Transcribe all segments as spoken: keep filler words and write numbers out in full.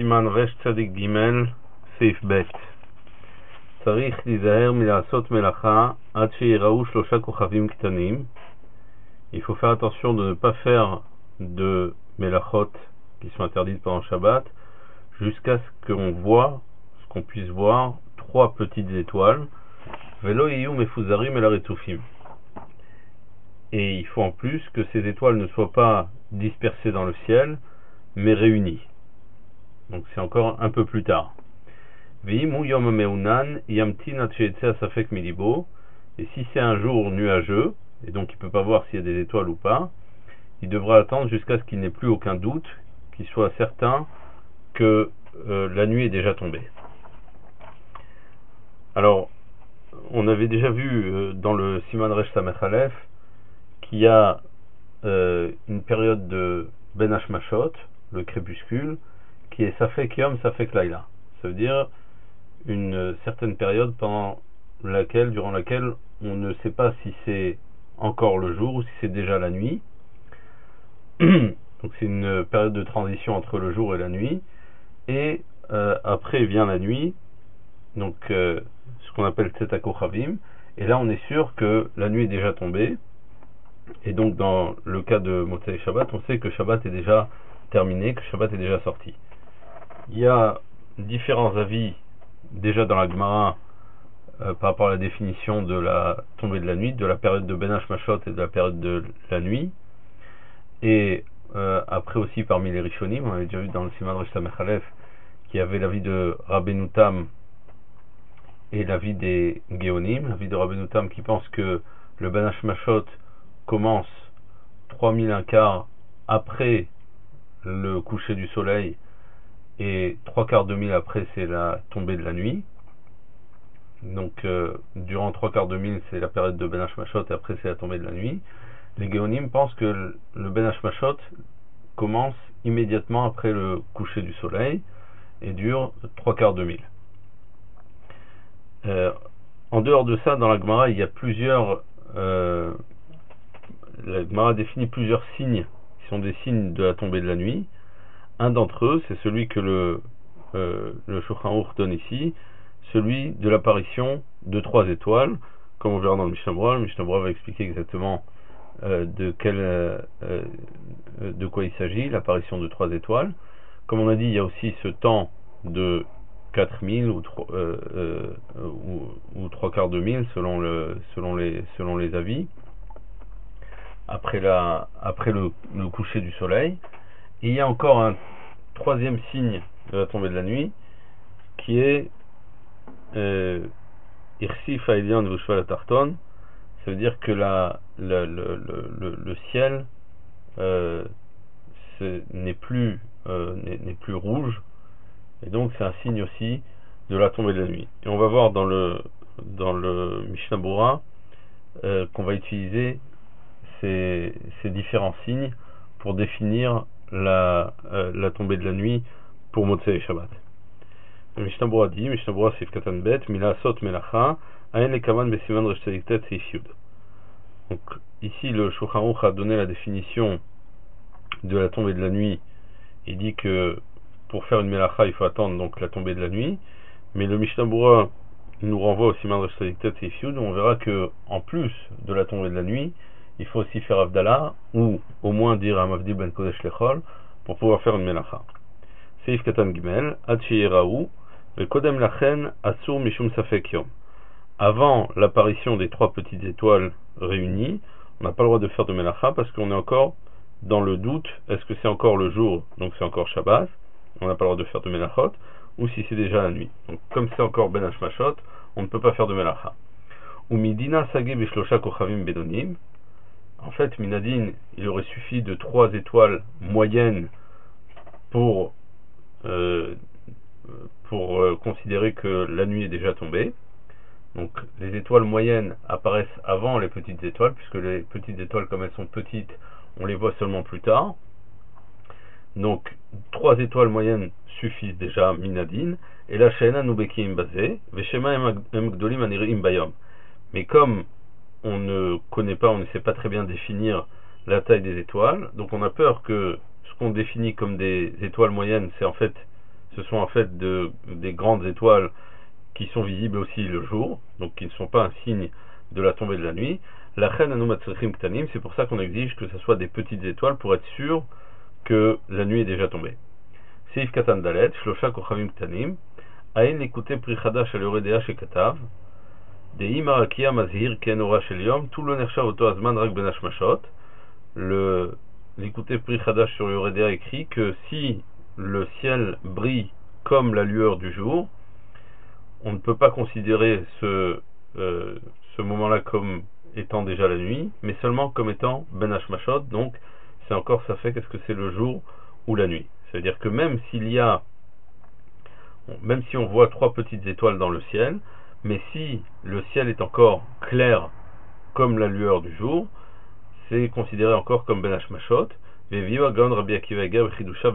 סימן רש צדיק ג' סעיף ב' צריך להיזהר מלעשות מלאכה עד שיראו שלושה כוכבים קטנים. Il faut faire attention de ne pas faire de melachot qui sont interdites pendant Shabbat jusqu'à ce qu'on voit, ce qu'on puisse voir trois petites étoiles. Velo yiyum mefuzarim el haretufim. Et il faut en plus que ces étoiles ne soient pas dispersées dans le ciel, mais réunies. Donc c'est encore un peu plus tard. Et si c'est un jour nuageux, et donc il ne peut pas voir s'il y a des étoiles ou pas, il devra attendre jusqu'à ce qu'il n'ait plus aucun doute, qu'il soit certain que euh, la nuit est déjà tombée. Alors, on avait déjà vu euh, dans le Siman Resh Samech Aleph qu'il y a euh, une période de Ben Hashmashot, le crépuscule, qui est Safek Yom, Safek Laila. Ça veut dire une certaine période pendant laquelle, durant laquelle on ne sait pas si c'est encore le jour ou si c'est déjà la nuit. Donc c'est une période de transition entre le jour et la nuit. Et euh, après vient la nuit, donc euh, ce qu'on appelle Tzetak Kochavim. Et là on est sûr que la nuit est déjà tombée. Et donc dans le cas de Motzei Shabbat, on sait que Shabbat est déjà terminé, que Shabbat est déjà sorti. Il y a différents avis déjà dans la Gemara euh, par rapport à la définition de la tombée de la nuit, de la période de Ben Hashmashot et de la période de la nuit. Et euh, après aussi parmi les Rishonim, on avait déjà vu dans le Siman Resh Samech Aleph qu'il y avait l'avis de Rabbeinu Tam et l'avis des Géonim. L'avis de Rabbeinu Tam qui pense que le Ben Hashmashot commence trois mille un quart après le coucher du soleil et trois quarts de mille après c'est la tombée de la nuit. Donc euh, durant trois quarts de mille c'est la période de Ben Hashmashot et après c'est la tombée de la nuit. Les Géonim pensent que le Ben Hashmashot commence immédiatement après le coucher du soleil et dure trois quarts de mille. Euh, en dehors de ça, dans la Gemara, il y a plusieurs euh, la Gemara définit plusieurs signes qui sont des signes de la tombée de la nuit. Un d'entre eux, c'est celui que le, euh, le Shulchan Aruch donne ici, celui de l'apparition de trois étoiles, comme on verra dans le Mishnah Berurah. Le Mishnah Berurah va expliquer exactement euh, de, quel, euh, de quoi il s'agit, l'apparition de trois étoiles. Comme on a dit, il y a aussi ce temps de quatre mille ou, euh, euh, ou, ou trois quarts de mille selon, le, selon, les, selon les avis, après, la, après le, le coucher du soleil. Et il y a encore un troisième signe de la tombée de la nuit qui est Irsif Haïlian Vushval Atarton. Ça veut dire que la, la, le, le, le ciel euh, n'est plus, euh, n'est plus rouge, et donc c'est un signe aussi de la tombée de la nuit. Et on va voir dans le, dans le Mishnah Berurah euh, qu'on va utiliser ces, ces différents signes pour définir la, euh, la tombée de la nuit pour Motzei Shabbat. Le Mishnah Berurah dit, Mishnah Berurah Sif Katan Bet, Mila Sot Melacha, Aen Lekaman Besiman Resh Tzadik Tet Seif Yud. Donc ici le Shulchan Aruch a donné la définition de la tombée de la nuit. Il dit que pour faire une Melacha il faut attendre donc la tombée de la nuit, mais le Mishnah Berurah nous renvoie au Siman Resh Tzadik Tet Seif Yud, où on verra que en plus de la tombée de la nuit, il faut aussi faire Avdallah, ou au moins dire un Mavdi Ben Kodesh Lechol, pour pouvoir faire une Melacha. Seif Katan Gimel, Ad Sheyerahu, Vekodem Lachen, Asur Mishum Safek Yom. Avant l'apparition des trois petites étoiles réunies, on n'a pas le droit de faire de Melacha parce qu'on est encore dans le doute, est-ce que c'est encore le jour, donc c'est encore Shabbat, on n'a pas le droit de faire de Melachot, ou si c'est déjà la nuit. Donc comme c'est encore Ben Hashmashot, on ne peut pas faire de Melacha. Ou Midina Sage Bishlosha Kochavim Bedonim. En fait, Minadin, il aurait suffi de trois étoiles moyennes pour, euh, pour euh, considérer que la nuit est déjà tombée. Donc les étoiles moyennes apparaissent avant les petites étoiles, puisque les petites étoiles, comme elles sont petites, on les voit seulement plus tard. Donc trois étoiles moyennes suffisent déjà, Minadin. Et la Sheena Nubeki Imbazé, Veshema Emgdolim Anirim Bayom. Mais comme on ne connaît pas, on ne sait pas très bien définir la taille des étoiles, donc on a peur que ce qu'on définit comme des étoiles moyennes, c'est en fait ce sont en fait de, des grandes étoiles qui sont visibles aussi le jour, donc qui ne sont pas un signe de la tombée de la nuit. La reine anu matzrichim ktanim, c'est pour ça qu'on exige que ce soit des petites étoiles pour être sûr que la nuit est déjà tombée. Seif katan dalet, shlosha kochavim ktanim, aïn l'écouter pri chadash al yoredea shekatav, dei marakia mazhir ken ora shel yom, tout le nershav oto azman rak ben hashmashot. Le l'écouter pri chadash sur yoredea écrit que si le ciel brille comme la lueur du jour, on ne peut pas considérer ce, euh, ce moment-là comme étant déjà la nuit, mais seulement comme étant ben hashmashot, donc c'est encore ça fait qu'est-ce que c'est le jour ou la nuit. C'est-à-dire que même s'il y a, même si on voit trois petites étoiles dans le ciel, mais si le ciel est encore clair comme la lueur du jour, c'est considéré encore comme ben hashmashot. Rabbi Akiva Eger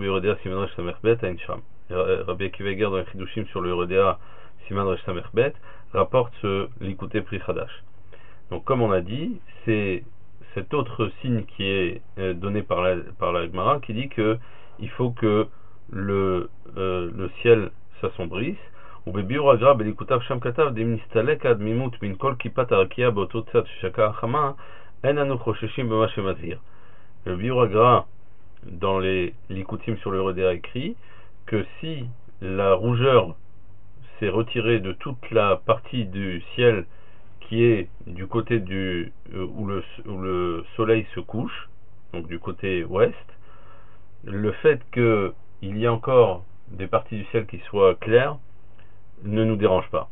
dans les Chidushim sur le Yoredea Siman Resh Samer Bet rapporte ce l'écouter Pri Chadash. Donc comme on a dit, c'est cet autre signe qui est euh, donné par la, par la Gemara qui dit que il faut que le, euh, le ciel s'assombrisse. Ou bebiur agra belikutav sham katav demnistalek ad mimut min kol kipat arakia beoto tzad shaka achama en anu chosheshim bema shemazir. Le biur agra dans les likutim sur le Yoredea écrit que si la rougeur s'est retirée de toute la partie du ciel qui est du côté du euh, où, le, où le soleil se couche, donc du côté ouest, le fait qu'il y ait encore des parties du ciel qui soient claires ne nous dérange pas.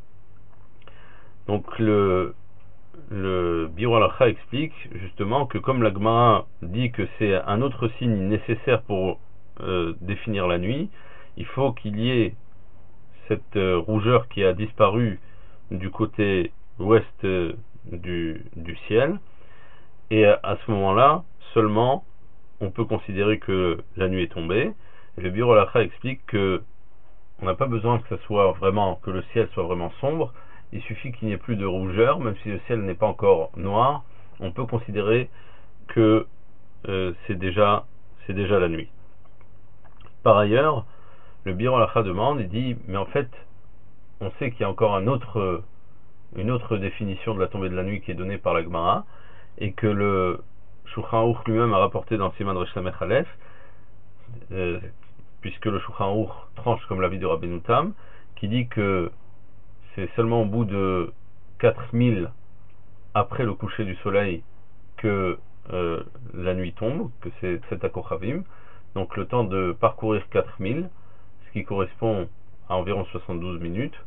Donc le le Biur Halacha explique justement que comme la Gemara dit que c'est un autre signe nécessaire pour euh, définir la nuit, il faut qu'il y ait cette euh, rougeur qui a disparu du côté ouest euh, du, du ciel, et à, à ce moment-là seulement on peut considérer que la nuit est tombée. Et le Biur Halacha explique que on n'a pas besoin que ça soit vraiment, que le ciel soit vraiment sombre. Il suffit qu'il n'y ait plus de rougeur, même si le ciel n'est pas encore noir, on peut considérer que euh, c'est déjà, c'est déjà la nuit. Par ailleurs, le Biur Halacha demande, il dit, mais en fait, on sait qu'il y a encore un autre, une autre définition de la tombée de la nuit qui est donnée par la Gemara, et que le Shulchan Aruch lui-même a rapporté dans Siman Resh Samer Aleph, euh, puisque le Shulchan Aruch tranche comme l'avis de Rabbeinu Tam, qui dit que c'est seulement au bout de quatre mille après le coucher du soleil que euh, la nuit tombe, que c'est Tset HaKochavim, donc le temps de parcourir quatre mille, ce qui correspond à environ soixante-douze minutes.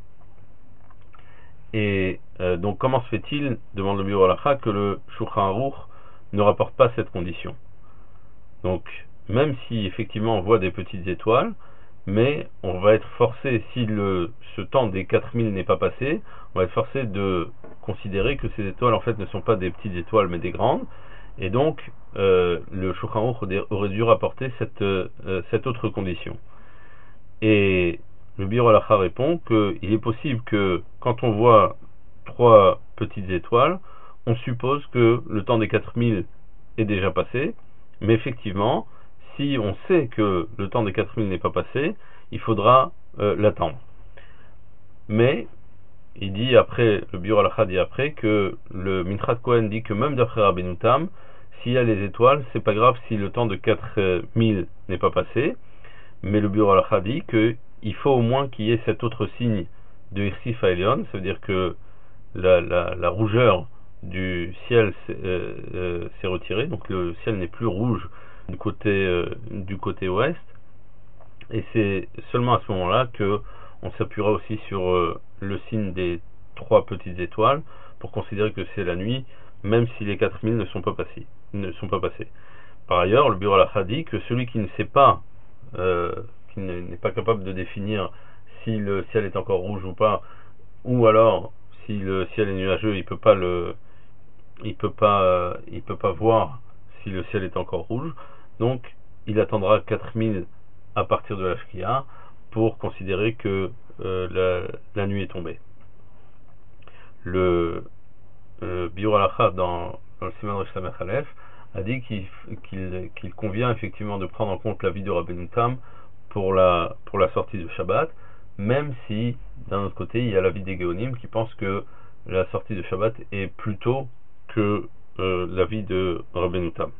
Et euh, donc comment se fait-il, demande le Biur Halacha, que le Shulchan Aruch ne rapporte pas cette condition? Donc même si effectivement on voit des petites étoiles, mais on va être forcé, si le, ce temps des quatre mille n'est pas passé, on va être forcé de considérer que ces étoiles en fait ne sont pas des petites étoiles mais des grandes, et donc euh, le Shulchan Aruch aurait dû rapporter cette, euh, cette autre condition. Et le Biur Halacha répond qu'il est possible que quand on voit trois petites étoiles, on suppose que le temps des quatre mille est déjà passé, mais effectivement, si on sait que le temps des quatre mille n'est pas passé, il faudra euh, l'attendre. Mais il dit après, le Biur Halacha dit après que le Minchas Kohen dit que même d'après Rabbeinu Tam, s'il y a les étoiles, c'est pas grave si le temps de quatre mille n'est pas passé. Mais le Biur Halacha dit que il faut au moins qu'il y ait cet autre signe de Hirsif Haelion, ça veut dire que la, la, la rougeur du ciel s'est euh, euh, retirée, donc le ciel n'est plus rouge du côté euh, du côté ouest, et c'est seulement à ce moment-là que on s'appuiera aussi sur euh, le signe des trois petites étoiles pour considérer que c'est la nuit, même si les quatre mille ne sont pas passés, ne sont pas passés. Par ailleurs, le Biur Halacha dit que celui qui ne sait pas, euh, qui n'est pas capable de définir si le ciel est encore rouge ou pas, ou alors si le ciel est nuageux, il peut pas le, il peut pas, euh, il peut pas voir si le ciel est encore rouge. Donc, il attendra quatre mille à partir de la Shkia pour considérer que euh, la, la nuit est tombée. Le euh, Biur Halacha dans, dans le Siman Resh Samer Aleph a dit qu'il qu'il, qu'il convient effectivement de prendre en compte l'avis de Rabbeinu Tam pour la, pour la sortie de Shabbat, même si d'un autre côté il y a l'avis des Géonim qui pense que la sortie de Shabbat est plus tôt que euh, l'avis de Rabbeinu Tam.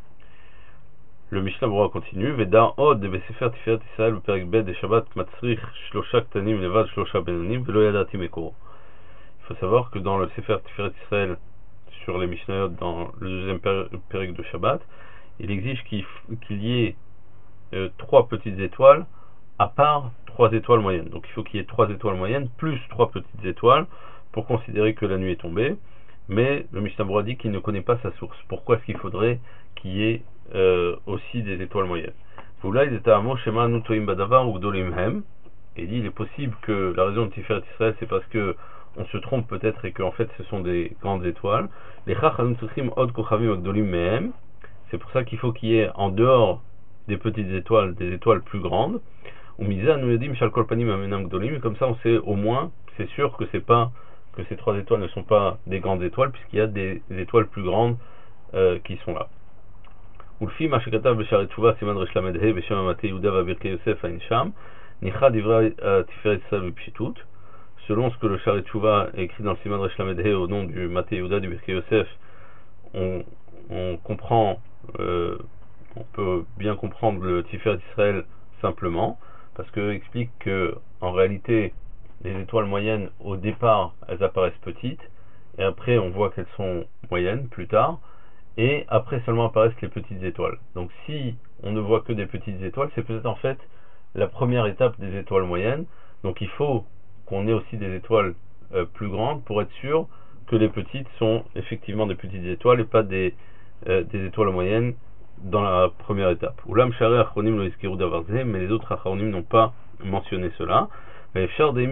Le Mishnah Berurah continue, Veda od de Besefer Tiferet Israël Perek Bet de Shabbat Matzrich Shlosha Ktanim Levad Shlosha Benonim Velo Yadati Mekoro. Il faut savoir que dans le Sefer Tiferet Israël, sur les Mishnayot, dans le deuxième Perek de Shabbat, il exige qu'il qu'il y ait euh, trois petites étoiles à part trois étoiles moyennes. Donc il faut qu'il y ait trois étoiles moyennes plus trois petites étoiles pour considérer que la nuit est tombée. Mais le Mishnah Berurah dit qu'il ne connaît pas sa source. Pourquoi est-ce qu'il faudrait qu'il y ait euh, aussi des étoiles moyennes? Là, il est à Amo Shema Nutoim Badavar ou Gdolim Hem. Et dit il est possible que la raison de Tiferet Israël, c'est parce que on se trompe peut-être et qu'en fait ce sont des grandes étoiles. Les Chachamim Tzrichim Od Kochavim Gdolim Mehem. C'est pour ça qu'il faut qu'il y ait en dehors des petites étoiles des étoiles plus grandes. Ou Miza Nuyadim Shal Kol Panim Amenam Gdolim. Comme ça, on sait au moins, c'est sûr que c'est pas que ces trois étoiles ne sont pas des grandes étoiles, puisqu'il y a des, des étoiles plus grandes euh, qui sont là. Ulfi Mashekatav Besharet Tshuva Siman Resh Lamed He Beshem Amate Yehuda Vabirkei Yosef Ainsham Nicha Divra Tiferet Israël B'Pshitut. Selon ce que le Sharet Tshuva est écrit dans le Siman Resh Lamed He au nom du Mate Yehuda du Birkei Yosef, on, on comprend, euh, on peut bien comprendre le Tiferet Israël simplement, parce que explique que en réalité les étoiles moyennes, au départ, elles apparaissent petites, et après on voit qu'elles sont moyennes plus tard, et après seulement apparaissent les petites étoiles. Donc si on ne voit que des petites étoiles, c'est peut-être en fait la première étape des étoiles moyennes. Donc il faut qu'on ait aussi des étoiles euh, plus grandes pour être sûr que les petites sont effectivement des petites étoiles et pas des, euh, des étoiles moyennes dans la première étape. Oulam Share Achronim lo Izkiru Davar Ze, mais les autres Achronim n'ont pas mentionné cela. Et le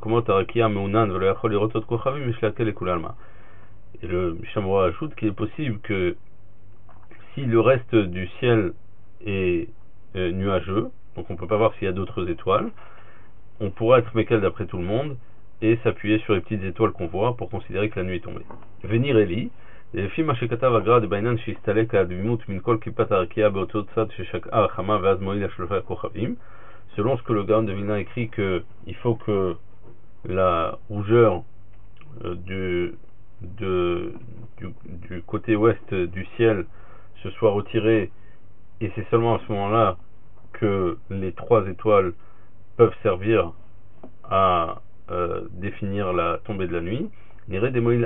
Mishnah Berurah ajoute qu'il est possible que si le reste du ciel est euh, nuageux, donc on ne peut pas voir s'il y a d'autres étoiles, on pourra être mécal d'après tout le monde et s'appuyer sur les petites étoiles qu'on voit pour considérer que la nuit est tombée. Venir Eli, les films Mashekatav Agra de Bainan Shistalek Advimut Minkol Kipat Arakia Beotot Tzad Sheshak Arachama Vaz Moïd Ashlofa Kochavim. Selon ce que le Gaon de Vilna écrit, que il faut que la rougeur euh, du, de, du, du côté ouest du ciel se soit retirée, et c'est seulement à ce moment-là que les trois étoiles peuvent servir à euh, définir la tombée de la nuit. Il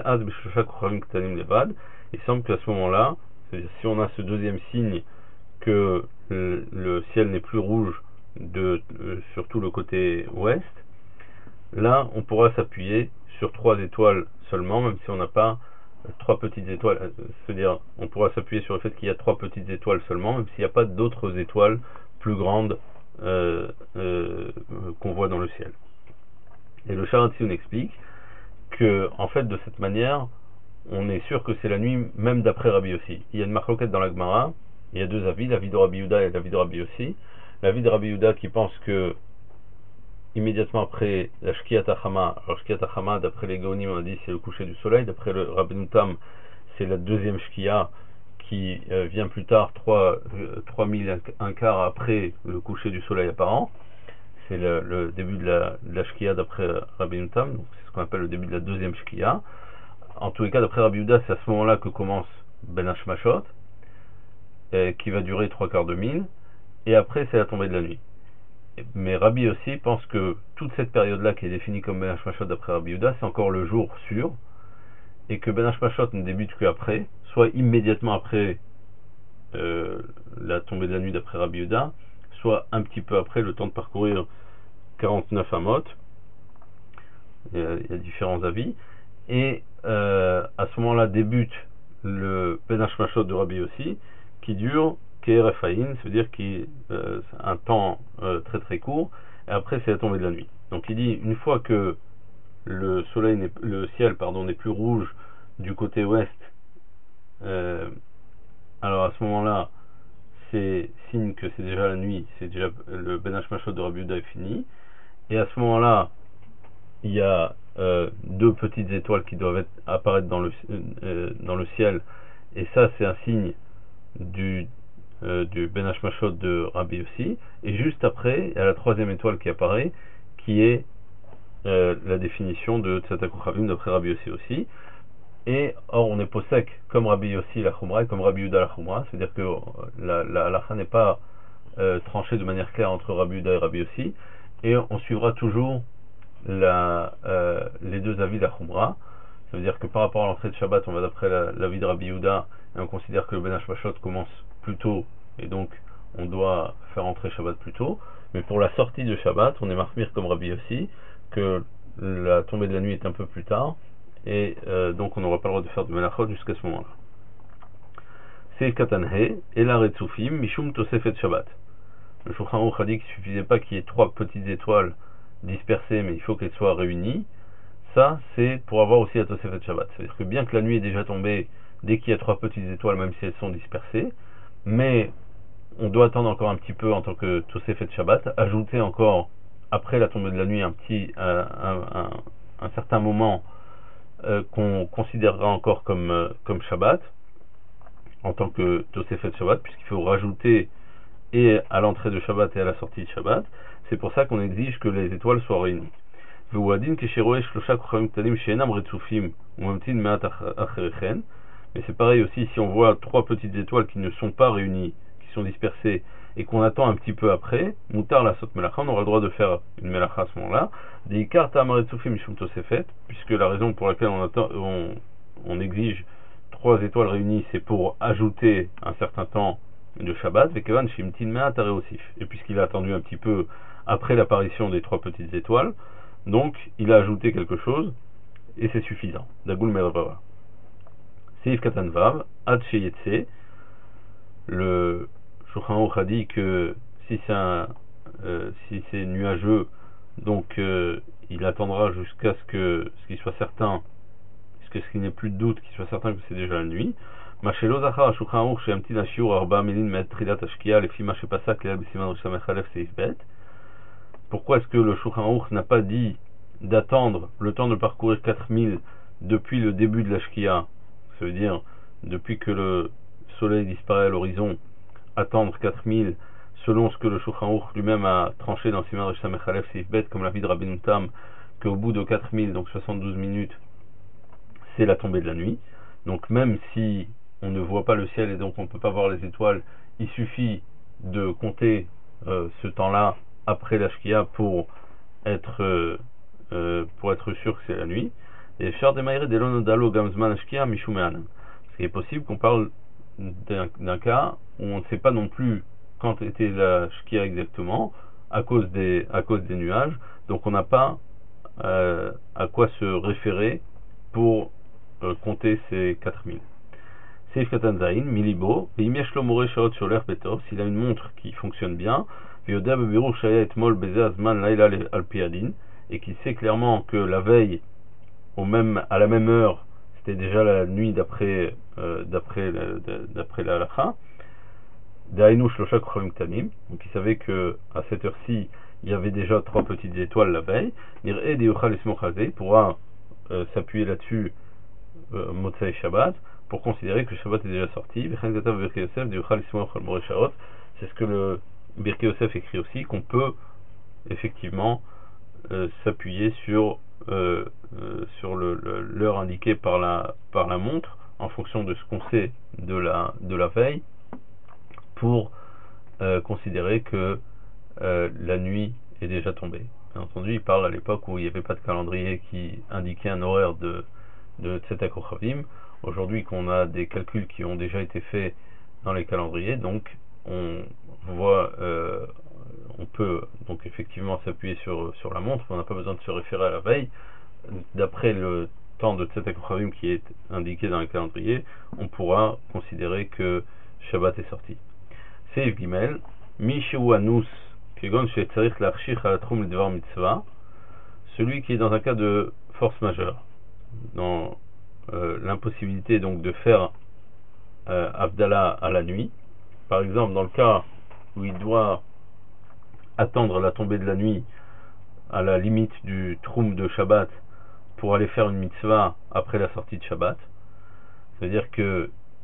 semble qu'à ce moment-là, c'est-à-dire si on a ce deuxième signe que le, le ciel n'est plus rouge de euh, surtout le côté ouest, là on pourra s'appuyer sur trois étoiles seulement, même si on n'a pas euh, trois petites étoiles, euh, c'est-à-dire on pourra s'appuyer sur le fait qu'il y a trois petites étoiles seulement, même s'il n'y a pas d'autres étoiles plus grandes euh, euh, qu'on voit dans le ciel. Et le Sharat Tziyun explique que en fait de cette manière on est sûr que c'est la nuit même d'après Rabbi Yossi. Il y a une marloquette dans la Gemara, il y a deux avis, l'avis de Rabbi Yehuda et l'avis de Rabbi Yossi. L'avis de Rabbi Yehuda qui pense que immédiatement après la Shkiat HaChama, alors Shkiat HaChama d'après les Gaonim on a dit c'est le coucher du soleil, d'après le Rabbeinu Tam c'est la deuxième Shkia qui euh, vient plus tard trois mille un quart après le coucher du soleil apparent, c'est le, le début de la, de la Shkia d'après Rabbeinu Tam, donc c'est ce qu'on appelle le début de la deuxième Shkia. En tous les cas d'après Rabbi Yehuda c'est à ce moment là que commence Ben Hashmashot euh, qui va durer trois quarts de mille. Et après c'est la tombée de la nuit. Mais Rabbi aussi pense que toute cette période-là qui est définie comme Ben Hashmashot d'après Rabbi Yehuda, c'est encore le jour sûr, et que Ben Hashmashot ne débute qu'après, soit immédiatement après euh, la tombée de la nuit d'après Rabbi Yehuda, soit un petit peu après, le temps de parcourir quarante-neuf amot. Il y a, il y a différents avis. Et euh, à ce moment-là débute le Ben Hashmashot de Rabbi aussi, qui dure Kerefaïn, ça veut dire qu'il euh, un temps euh, très très court, et après c'est la tombée de la nuit. Donc il dit une fois que le soleil n'est, le ciel pardon n'est plus rouge du côté ouest, euh, alors à ce moment-là c'est signe que c'est déjà la nuit, c'est déjà le Ben Hashmashot de Rabbi Yehuda est fini, et à ce moment-là il y a euh, deux petites étoiles qui doivent être, apparaître dans le, euh, dans le ciel, et ça c'est un signe du euh, du Ben Hashmashot de Rabbi Yossi, et juste après, il y a la troisième étoile qui apparaît, qui est euh, la définition de Tzatak Kochavim d'après Rabbi Yossi aussi. Et or, on est posek comme Rabbi Yossi la Khumra et comme Rabbi Yuda la Khumra, c'est-à-dire que la, la halakha n'est pas euh, tranchée de manière claire entre Rabbi Yuda et Rabbi Yossi, et on suivra toujours la, euh, les deux avis de la Khumra. Ça veut dire que par rapport à l'entrée de Shabbat, on va d'après l'avis de Rabbi Yuda, et on considère que le Ben Hashmashot commence plus tôt, et donc on doit faire entrer Shabbat plus tôt. Mais pour la sortie de Shabbat, on est marmire comme Rabbi Yossi, que la tombée de la nuit est un peu plus tard, et euh, donc on n'aura pas le droit de faire de Melachot jusqu'à ce moment-là. C'est Katanhe, et la Retsufim, Mishum Tosefet Shabbat. Le Shulchan Aruch a dit qu'il ne suffisait pas qu'il y ait trois petites étoiles dispersées, mais il faut qu'elles soient réunies. Ça, c'est pour avoir aussi la Tosefet Shabbat. C'est-à-dire que bien que la nuit est déjà tombée, dès qu'il y a trois petites étoiles, même si elles sont dispersées, mais on doit attendre encore un petit peu en tant que Tosefet Shabbat, ajouter encore, après la tombée de la nuit, un petit, euh, un, un, un certain moment euh, qu'on considérera encore comme, euh, comme Shabbat, en tant que Tosefet Shabbat, puisqu'il faut rajouter et à l'entrée de Shabbat et à la sortie de Shabbat. C'est pour ça qu'on exige que les étoiles soient réunies. Mais c'est pareil aussi si on voit trois petites étoiles qui ne sont pas réunies, qui sont dispersées, et qu'on attend un petit peu après, Moutar la Sot Melacha, on aura le droit de faire une Melacha à ce moment-là, des cartes à Maretzufim Mishum Tosefet, puisque la raison pour laquelle on, attend, on, on exige trois étoiles réunies, c'est pour ajouter un certain temps de Shabbat, Vekevan Shimtin Me'at Areosif, et puisqu'il a attendu un petit peu après l'apparition des trois petites étoiles, donc il a ajouté quelque chose, et c'est suffisant. Dagul Mervava. Seif Katan Vav, Ad Sheyetse, le Shulchan Aruch a dit que si c'est un, euh, si c'est nuageux, donc euh, il attendra jusqu'à ce que ce qu'il soit certain, jusqu'à ce qu'il n'ait plus de doute, qu'il soit certain que c'est déjà la nuit. Mashelo Zachar Shulchan Aruch she'amtin ashiur arba milin me'at trilat ashkia lefi ma shepasak le'al b'siman Rosh Samech Aleph Seif Bet. Pourquoi est-ce que le Shulchan Aruch n'a pas dit d'attendre le temps de parcourir quatre mille depuis le début de la Shkia, ça veut dire depuis que le soleil disparaît à l'horizon, attendre quatre mille selon ce que le Shulchan Aruch lui-même a tranché dans Siman Rosh Samech Aleph Seif Bet, comme l'avis de Rabbeinu Tam, qu'au bout de quatre mille, donc soixante-douze minutes, c'est la tombée de la nuit. Donc même si on ne voit pas le ciel et donc on ne peut pas voir les étoiles, il suffit de compter euh, ce temps-là après la Shkia pour être euh, euh, pour être sûr que c'est la nuit. Et faire des maïré delonodalo gamzman shkia mishumeanam. Parce qu'il est possible qu'on parle d'un, d'un cas où on ne sait pas non plus quand était la Shkia exactement à cause des à cause des nuages, donc on n'a pas euh, à quoi se référer pour euh, compter ces quatre mille. Seif Katan Zain, Milibo, et Imiesh lo more shaot sholer betov, s'il a une montre qui fonctionne bien, Vioda bebiru shaya etmol beze azman laila al piadin, et qui sait clairement que la veille, au même, à la même heure, c'était déjà la nuit d'après euh, d'après d'après la halakha, Dainu shlosha kochavim ktanim, donc il savait que à cette heure-ci, il y avait déjà trois petites étoiles la veille, Nir'e de yochal esmoch hazeh, il pourra euh, s'appuyer là-dessus euh, Motzei Shabbat, pour considérer que le Shabbat est déjà sorti. C'est ce que le Birkei Yosef écrit aussi, qu'on peut effectivement euh, s'appuyer sur euh, euh, sur le, le, l'heure indiquée par la par la montre en fonction de ce qu'on sait de la de la veille pour euh, considérer que euh, la nuit est déjà tombée. Bien entendu, il parle à l'époque où il n'y avait pas de calendrier qui indiquait un horaire de de Tzatak Kochavim. Aujourd'hui qu'on a des calculs qui ont déjà été faits dans les calendriers, donc on voit, euh, on peut donc effectivement s'appuyer sur, sur la montre, on n'a pas besoin de se référer à la veille. D'après le temps de Tzatak Kochavim qui est indiqué dans les calendriers, on pourra considérer que Shabbat est sorti. Seif Gimel, Mishu Anus, Kegon Shetzarich Lachshich Alatrum L'Devar Mitzvah, celui qui est dans un cas de force majeure, dans Euh, l'impossibilité donc de faire euh, Havdalah à la nuit, par exemple dans le cas où il doit attendre la tombée de la nuit à la limite du Troum de Shabbat pour aller faire une mitzvah après la sortie de Shabbat, c'est-à-dire que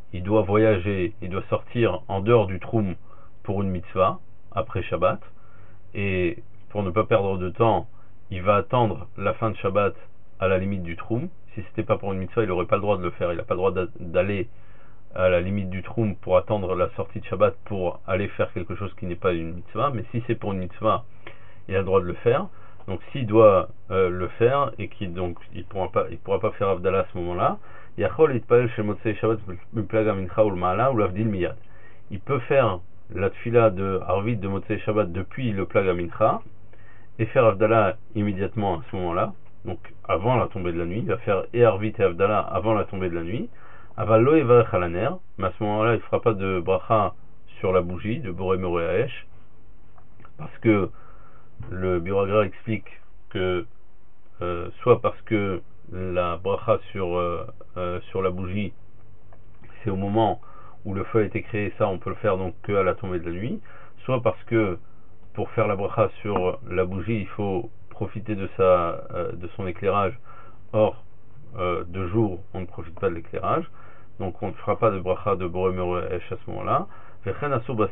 il doit voyager, il doit sortir en dehors du troum pour une mitzvah, après Shabbat, et pour ne pas perdre de temps, il va attendre la fin de Shabbat à la limite du troum. Si c'était pas pour une mitzvah, il n'aurait pas le droit de le faire, il n'a pas le droit d'aller à la limite du troum pour attendre la sortie de Shabbat pour aller faire quelque chose qui n'est pas une mitzvah, mais si c'est pour une mitzvah, il a le droit de le faire. Donc s'il doit euh, le faire et qu'il donc il pourra pas il pourra pas faire Havdalah à ce moment-là, Yachol itpalel shel Motzei Shabbat b'plaga mincha ou l'ma'ala ou l'avdil miyad. Il peut faire la tfila de Arvit de Motzei Shabbat depuis le plaga mincha et faire Havdalah immédiatement à ce moment-là, donc avant la tombée de la nuit. Il va faire et Arvit et Havdalah avant la tombée de la nuit. Aval lo yevarech al haner, mais à ce moment-là il ne fera pas de bracha sur la bougie de Boré Moré Haesh, parce que le Biragra explique que euh, soit parce que la bracha sur, euh, euh, sur la bougie c'est au moment où le feu a été créé, ça on peut le faire donc que à la tombée de la nuit, soit parce que pour faire la bracha sur la bougie il faut profiter de, sa, euh, de son éclairage, or euh, de jour on ne profite pas de l'éclairage, donc on ne fera pas de bracha de Boré Moré Haesh à ce moment-là. On n'a pas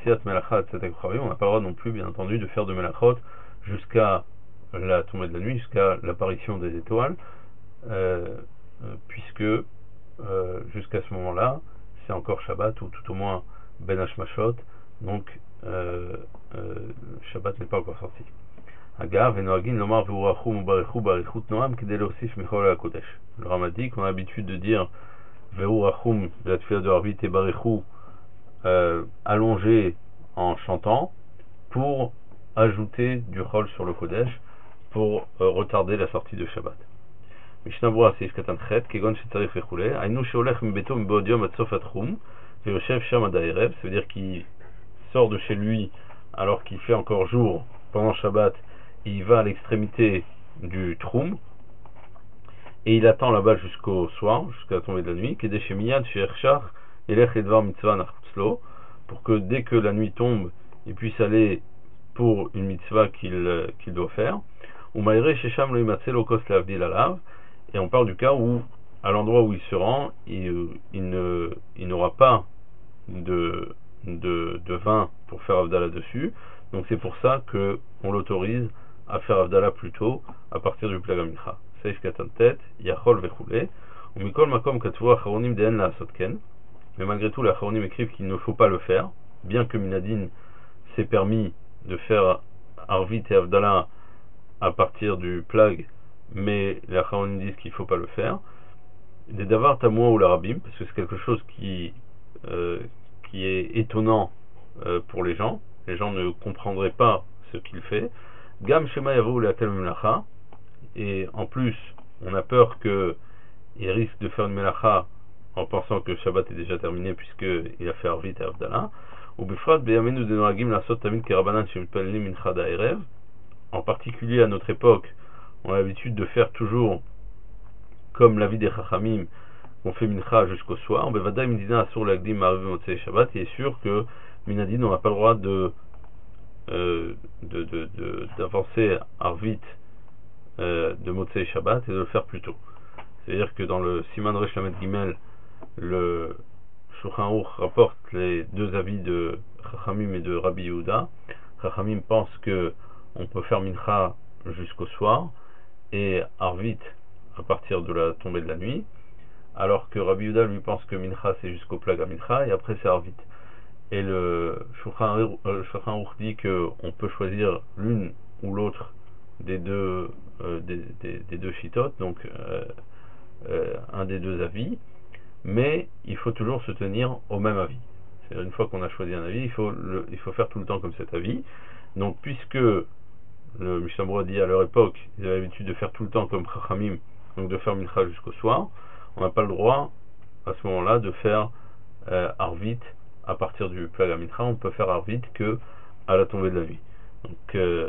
le droit non plus bien entendu de faire de melachot jusqu'à la tombée de la nuit, jusqu'à l'apparition des étoiles, euh, euh, puisque euh, jusqu'à ce moment-là c'est encore Shabbat, ou tout au moins Ben Hashmashot, donc euh, euh, Shabbat n'est pas encore sorti. Agav, Enoagin, Lomar, Veurachum, Barichou, Barichut, Noam, Kedelosif, Mechol, la Kodesh. Le Ramadik, on a l'habitude de dire Veurachum, de la tefila de Harvit et Barichou, euh, allongé en chantant, pour ajouter du Chol sur le Kodesh, pour euh, retarder la sortie de Shabbat. Mishnah Seif Katan Chet, Kegon Shetzarif Echule, Ainu Sheolech Mbeto Mbodiom Atsof Atchum, Veoshev Sham Adaerev, ça veut dire qu'il sort de chez lui alors qu'il fait encore jour pendant Shabbat, il va à l'extrémité du Troum et il attend là-bas jusqu'au soir, jusqu'à la tombée de la nuit, Kedesh Miyad Sheerchach Elech Edvar Mitzvah Nachtzlo, pour que dès que la nuit tombe, il puisse aller pour une mitzvah qu'il qu'il doit faire. Ou Maïre Shesham Lo Imatze Lo Kos Lavdil Alav. Et on parle du cas où, à l'endroit où il se rend, il, il ne, il n'aura pas de, de, de vin pour faire Havdalah dessus. Donc c'est pour ça que on l'autorise à faire Havdalah plus tôt, à partir du Plaga Mincha. Seif Katan Tet, Yachol Vechule. Ou Mikol Makom Katvu Acharonim Dehen La Sotken. Mais malgré tout, les Acharonim écrivent qu'il ne faut pas le faire, bien que Minadin s'est permis de faire Arvit et Havdalah à partir du Plag, mais les Acharonim disent qu'il ne faut pas le faire. Des Davar Tamoua ou l'Arabim, parce que c'est quelque chose qui, euh, qui est étonnant euh, pour les gens. Les gens ne comprendraient pas ce qu'il fait. Gam Shema Yavou la Tel Melacha, et en plus, on a peur qu'il risque de faire une Melacha en pensant que Shabbat est déjà terminé, puisqu'il a fait Arvit et Havdalah. Ou Bifrat Beyamenu de Noagim la Sot Tamid Kerabanan Shemipelni Mincha Daerev. En particulier à notre époque, on a l'habitude de faire toujours comme la vie des Chachamim, on fait Mincha jusqu'au soir. Bevadaï Midina Asur Lagdim Ma'aviv Motzei Shabbat. Il est sûr que Minadin, on n'a pas le droit de euh, de, de, de, d'avancer Arvit euh, de Motzei Shabbat et de le faire plus tôt. C'est-à-dire que dans le Siman Resh Lamed Gimel, le Shulchan Aruch rapporte les deux avis de Chachamim et de Rabbi Yehuda. Chachamim pense que on peut faire Mincha jusqu'au soir et Arvit à partir de la tombée de la nuit, alors que Rabbi Yehuda lui pense que Mincha c'est jusqu'au Plaga Mincha et après c'est Arvit. Et le Shulchan Aruch dit qu'on peut choisir l'une ou l'autre des deux euh, des, des, des deux chitotes, donc euh, euh, un des deux avis, mais il faut toujours se tenir au même avis. C'est-à-dire une fois qu'on a choisi un avis, il faut le, il faut faire tout le temps comme cet avis. Donc puisque le Mishnah Berurah dit à leur époque, ils avaient l'habitude de faire tout le temps comme Chachamim, donc de faire Mincha jusqu'au soir, on n'a pas le droit à ce moment-là de faire euh, Arvit à partir du Plaga Mincha. On peut faire Arvit que à la tombée de la nuit. Donc euh,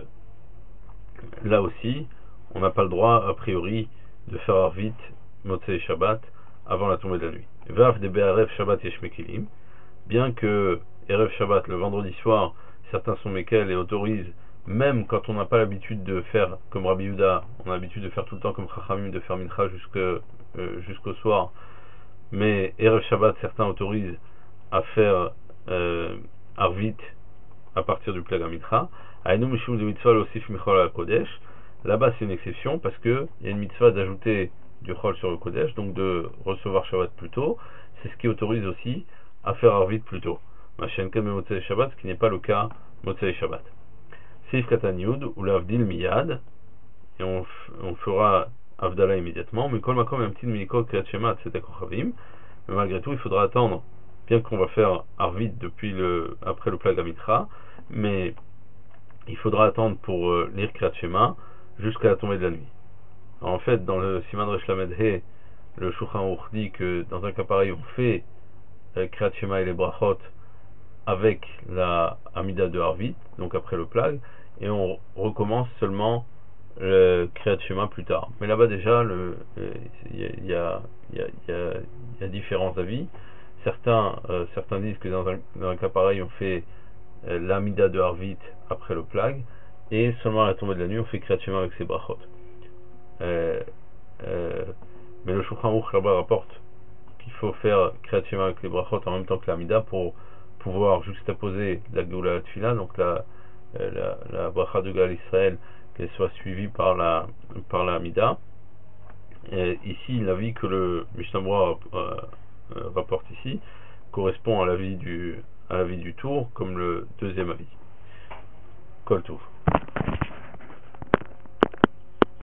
là aussi, on n'a pas le droit a priori de faire Arvit Motzei Shabbat avant la tombée de la nuit. Vav de Be'arev Shabbat Yesh Mekilim, bien que Erev Shabbat, le vendredi soir, certains sont Mekel et autorisent, même quand on n'a pas l'habitude de faire comme Rabbi Yehuda, on a l'habitude de faire tout le temps comme Chachamim, de faire Mincha jusqu'au euh, jusqu'au soir, mais Erev Shabbat, certains autorisent à faire euh, Arvit à partir du Plag Amitra. Aïnou Mishum de Mitzvah Losif Michol al Kodesh. Là-bas, c'est une exception parce qu'il y a une mitzvah d'ajouter du Chol sur le Kodesh, donc de recevoir Shabbat plus tôt. C'est ce qui autorise aussi à faire Arvit plus tôt. Machenka me Motzei Shabbat, ce qui n'est pas le cas Motzei Shabbat. Seif Katan Yud ou l'Avdil Miyad, et on, on fera Avdala immédiatement. Mais Kol Makom et un petit Minikol Kriyat Shema Tzetek Ochavim. Mais malgré tout, il faudra attendre, bien qu'on va faire Arvit depuis le, après le Plag Amitra, mais il faudra attendre pour euh, lire Kriyat Shema jusqu'à la tombée de la nuit. Alors, en fait, dans le Siman Resh Lamed He, le Shulchan Aruch dit que dans un cas pareil, on fait euh, Kriyat Shema et les brachot avec la Amida de Arvit, donc après le Plag, et on recommence seulement le Kriyat Shema plus tard. Mais là-bas déjà, il y, y, y, y, y a différents avis. Certains, euh, certains disent que dans un, dans un cas pareil, on fait euh, l'Amida de Arvit après le Plag, et seulement à la tombée de la nuit, on fait Kriyat Shema avec ses brachot. Euh, euh, mais le Shulchan Aruch là-bas rapporte qu'il faut faire Kriyat Shema avec les brachot en même temps que l'Amida pour pouvoir juxtaposer la Geoula Tfila, donc la, la, la bracha de Gal Israël, qu'elle soit suivie par la par la Amida. Et ici, l'avis que le Mishnah Berurah euh, euh, rapporte ici correspond à l'avis du à l'avis du Tour comme le deuxième avis. Kol Tov.